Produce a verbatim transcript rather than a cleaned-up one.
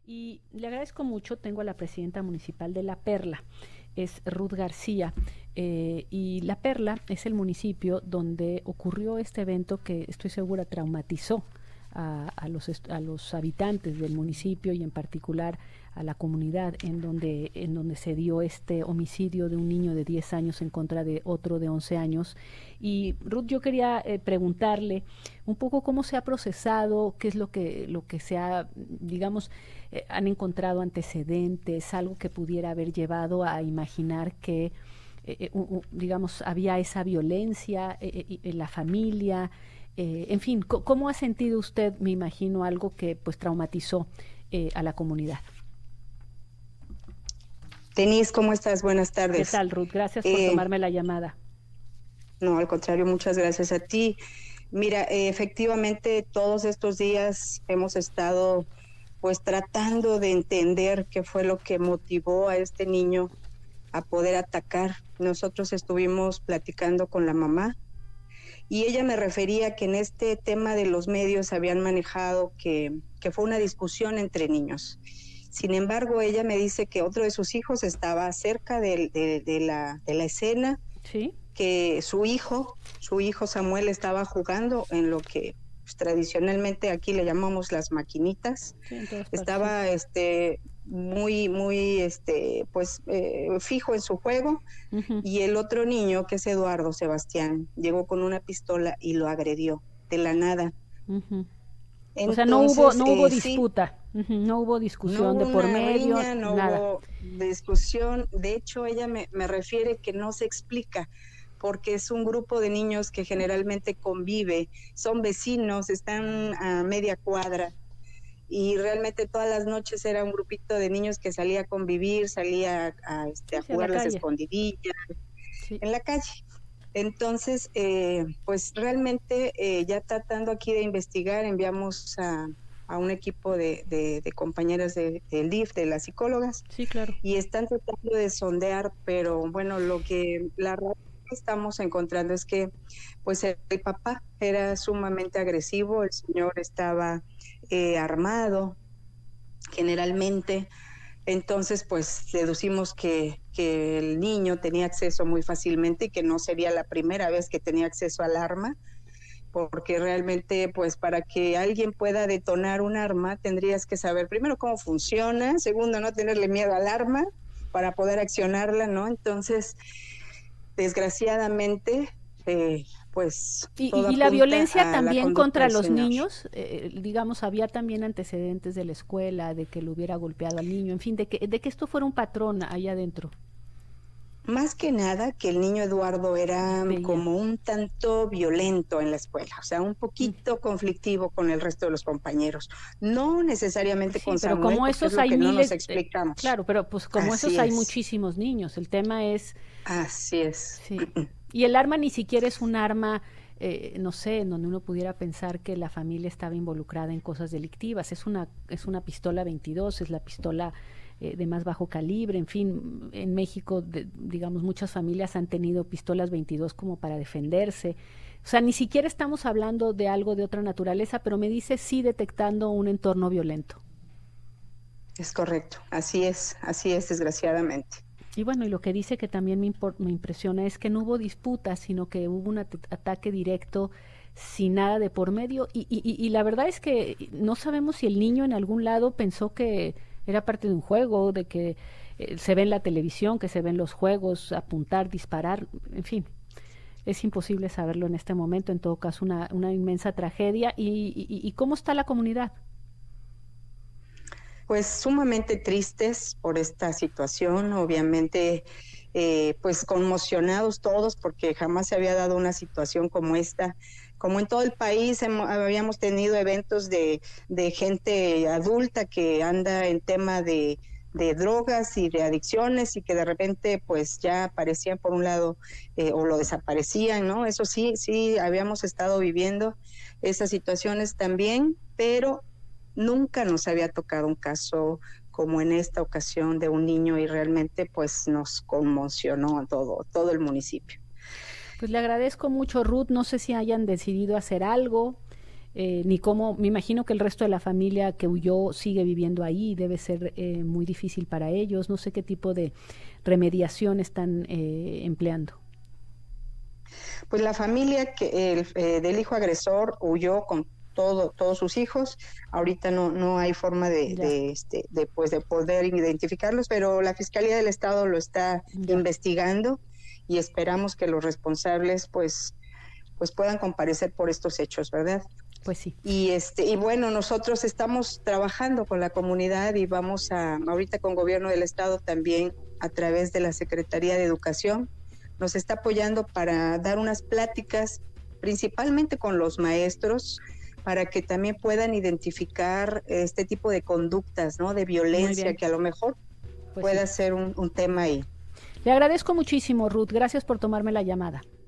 Y le agradezco mucho, tengo a la presidenta municipal de La Perla, es Ruth García, eh, y La Perla es el municipio donde ocurrió este evento que estoy segura traumatizó a, a, los, a los habitantes del municipio y en particular a la comunidad en donde, en donde se dio este homicidio de un niño de diez años en contra de otro de once años. Y Ruth, yo quería eh, preguntarle un poco cómo se ha procesado, qué es lo que, lo que se ha, digamos, eh, han encontrado antecedentes, algo que pudiera haber llevado a imaginar que, eh, uh, uh, digamos, había esa violencia eh, eh, en la familia. Eh, en fin, ¿cómo ha sentido usted, me imagino, algo que pues traumatizó eh, a la comunidad? Denise, ¿cómo estás? Buenas ¿Qué tardes. tal, Ruth? Gracias por Eh, tomarme la llamada. no, al contrario, muchas gracias a ti. Mira, eh, efectivamente, todos estos días hemos estado pues tratando de entender qué fue lo que motivó a este niño a poder atacar. Nosotros estuvimos platicando con la mamá y ella me refería que en este tema de los medios habían manejado que, que fue una discusión entre niños. Sin embargo, ella me dice que otro de sus hijos estaba cerca de, de, de, la, de la escena, ¿Sí? que su hijo, su hijo Samuel estaba jugando en lo que pues, tradicionalmente aquí le llamamos las maquinitas. Sí, en todas partes, sí. Estaba este, muy, muy este, pues, eh, fijo en su juego. Uh-huh. Y el otro niño, que es Eduardo Sebastián, llegó con una pistola y lo agredió de la nada. Uh-huh. O sea, no hubo, Entonces, no hubo eh, sí, disputa, uh-huh, no hubo no discusión hubo de por una medio, riña, no nada. hubo discusión. De hecho, ella me, me refiere que no se explica, porque es un grupo de niños que generalmente convive, son vecinos, están a media cuadra, y realmente todas las noches era un grupito de niños que salía a convivir, salía a, a, este, Sí, a sí, a la jugar las calle. escondidillas Sí. en la calle. Entonces, eh, pues realmente eh, ya tratando aquí de investigar, enviamos a, a un equipo de, de, de compañeras del de, de D I F, de las psicólogas, Sí, claro. y están tratando de sondear, pero bueno, lo que la razón que estamos encontrando es que pues el, el papá era sumamente agresivo, el señor estaba eh, armado generalmente. Entonces, pues deducimos que, que el niño tenía acceso muy fácilmente y que no sería la primera vez que tenía acceso al arma, porque realmente, pues para que alguien pueda detonar un arma, tendrías que saber primero cómo funciona, segundo, no tenerle miedo al arma para poder accionarla, ¿no? Entonces, desgraciadamente, eh, pues Y, todo y, y la apunta violencia a la también conducta contra del los señor. niños, eh, digamos, había también antecedentes de la escuela, de que lo hubiera golpeado al niño, en fin, de que, de que esto fuera un patrón allá adentro. Más que nada que el niño Eduardo era Veía. como un tanto violento en la escuela, o sea, un Mm. poquito conflictivo con el resto de los compañeros. No necesariamente Sí, con pero Samuel, como porque es esos lo hay que no nos miles, eh, explicamos. claro, pero pues como Así esos hay es, muchísimos niños. El tema es, así es. sí. Y el arma ni siquiera es un arma, eh, no sé, en donde uno pudiera pensar que la familia estaba involucrada en cosas delictivas. Es una, es una pistola veintidós, es la pistola eh, de más bajo calibre. En fin, en México, de, digamos, muchas familias han tenido pistolas veintidós como para defenderse. O sea, ni siquiera estamos hablando de algo de otra naturaleza, pero me dice sí detectando un entorno violento. Es correcto, así es, así es, desgraciadamente. Y bueno, y lo que dice que también me, impor- me impresiona es que no hubo disputa, sino que hubo un at ataque directo sin nada de por medio. Y, y, y la verdad es que no sabemos si el niño en algún lado pensó que era parte de un juego, de que eh, se ve en la televisión, que se ven los juegos, apuntar, disparar, en fin. Es imposible saberlo en este momento, en todo caso una, una inmensa tragedia. ¿Y, y, y cómo está la comunidad? Pues sumamente tristes por esta situación, obviamente eh, pues conmocionados todos porque jamás se había dado una situación como esta. Como en todo el país hemos, habíamos tenido eventos de, de gente adulta que anda en tema de, de drogas y de adicciones y que de repente pues ya aparecían por un lado eh, o lo desaparecían, ¿no? Eso sí, sí habíamos estado viviendo esas situaciones también, pero nunca nos había tocado un caso como en esta ocasión de un niño y realmente pues nos conmocionó a todo, todo el municipio. Pues le agradezco mucho, Ruth. No sé si hayan decidido hacer algo. eh, ni cómo, me imagino que el resto de la familia que huyó sigue viviendo ahí, debe ser eh, muy difícil para ellos, no sé qué tipo de remediación están eh, empleando. Pues la familia que el, eh, del hijo agresor huyó con todo, todos sus hijos. Ahorita no, no hay forma de, Ya, de, este, de, pues, de poder identificarlos, pero la Fiscalía del Estado lo está ya, investigando y esperamos que los responsables pues, pues puedan comparecer por estos hechos, ¿verdad? pues sí. Y este y bueno, nosotros estamos trabajando con la comunidad y vamos a ahorita con gobierno del estado también a través de la Secretaría de Educación nos está apoyando para dar unas pláticas principalmente con los maestros para que también puedan identificar este tipo de conductas, ¿no? De Muy violencia bien, que a lo mejor pues sí. pueda ser un, un tema ahí. Le agradezco muchísimo, Ruth. Gracias por tomarme la llamada.